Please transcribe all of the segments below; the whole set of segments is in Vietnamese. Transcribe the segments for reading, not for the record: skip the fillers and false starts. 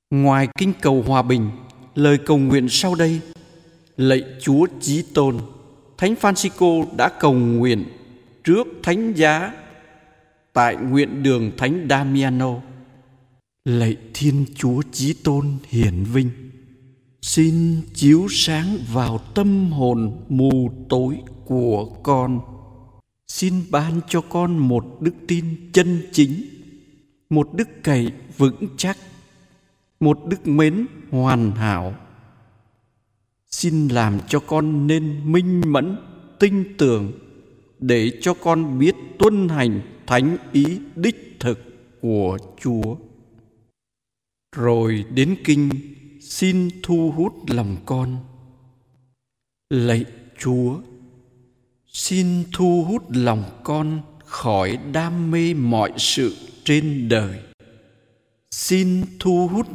Ngoài kinh cầu hòa bình, lời cầu nguyện sau đây: lạy Chúa Chí Tôn, Thánh Francisco đã cầu nguyện trước thánh giá tại nguyện đường Thánh Damiano. Lạy Thiên Chúa Chí Tôn hiển vinh, xin chiếu sáng vào tâm hồn mù tối của con. Xin ban cho con một đức tin chân chính, một đức cậy vững chắc, một đức mến hoàn hảo. Xin làm cho con nên minh mẫn, tinh tường, để cho con biết tuân hành thánh ý đích thực của Chúa. Rồi đến kinh xin thu hút lòng con. Lạy Chúa, xin thu hút lòng con khỏi đam mê mọi sự trên đời. Xin thu hút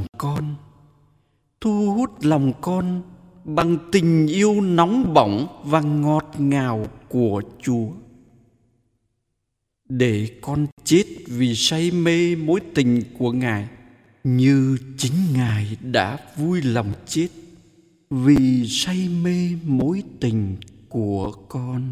lòng con bằng tình yêu nóng bỏng và ngọt ngào của Chúa, để con chết vì say mê mối tình của Ngài, như chính Ngài đã vui lòng chết vì say mê mối tình của con.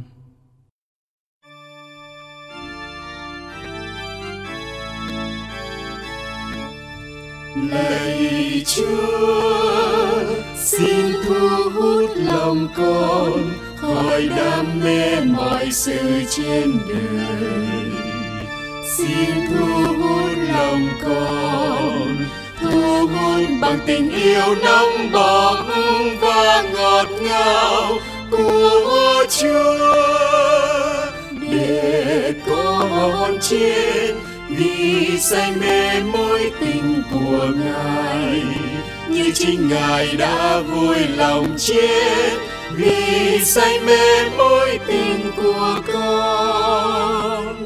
Lạy Chúa, xin thu hút lòng con khỏi đam mê mọi sự trên đời. Xin thu hút lòng con, thu hút bằng tình yêu nóng bỏng và ngọt ngào của Chúa, để con chết vì say mê mối tình của Ngài, như chính Ngài đã vui lòng chết vì say mê mối tình của con.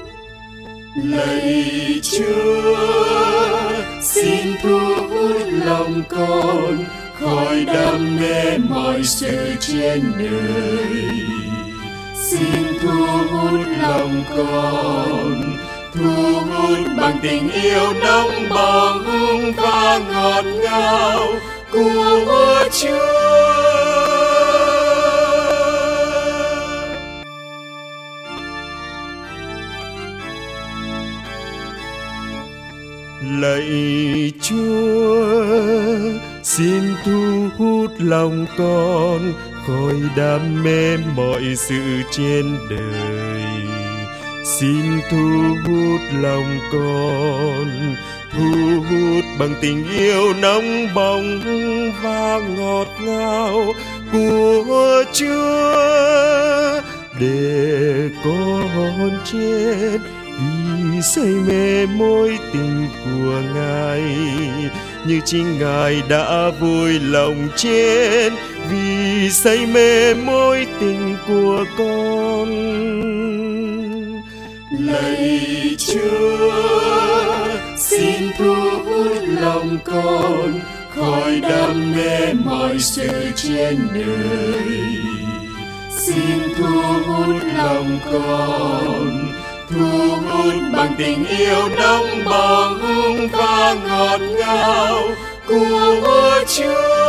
Lạy Chúa, xin thu hút lòng con khỏi đam mê mọi sự trên đời. Xin thu hút lòng con, thu hút bằng tình yêu nóng bỏng và ngọt ngào của Chúa. Lạy Chúa, xin thu hút lòng con khỏi đam mê mọi sự trên đời. Xin thu hút lòng con, thu hút bằng tình yêu nóng bỏng và ngọt ngào của Chúa, để con chết vì say mê mối tình của Ngài, như chính Ngài đã vui lòng chết vì say mê mối tình của con. Lạy Chúa, xin thu hút lòng con khỏi đam mê mọi sự trên đời. Xin thu hút lòng con, thu hút bằng tình yêu nóng bỏng và ngọt ngào của Chúa,